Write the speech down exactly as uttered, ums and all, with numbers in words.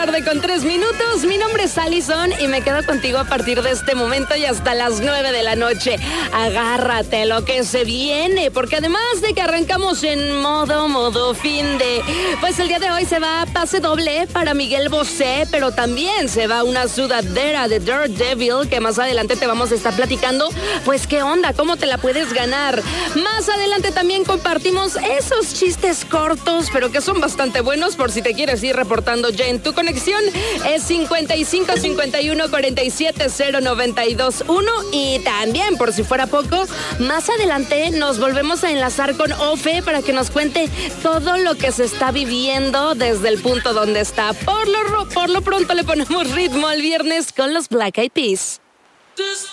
tarde con tres minutos. Mi nombre es Allison y me quedo contigo a partir de este momento y hasta las nueve de la noche. Agárrate lo que se viene, porque además de que arrancamos en modo, modo fin de... Pues el día de hoy se va pase doble para Miguel Bosé, pero también se va una sudadera de Daredevil que más adelante te vamos a estar platicando. Pues qué onda, cómo te la puedes ganar. Más adelante también compartimos esos chistes cortos, pero que son bastante buenos por si te quieres ir reportando ya en tu conexión. Es cincuenta y cinco, cincuenta y uno, cuarenta y siete, cero, noventa y dos, uno. Y también, por si fuera poco, más adelante nos volvemos a enlazar con Ofe para que nos cuente todo lo que se está viviendo desde el punto donde está. Por lo, por lo pronto le ponemos ritmo al viernes con los Black Eyed Peas.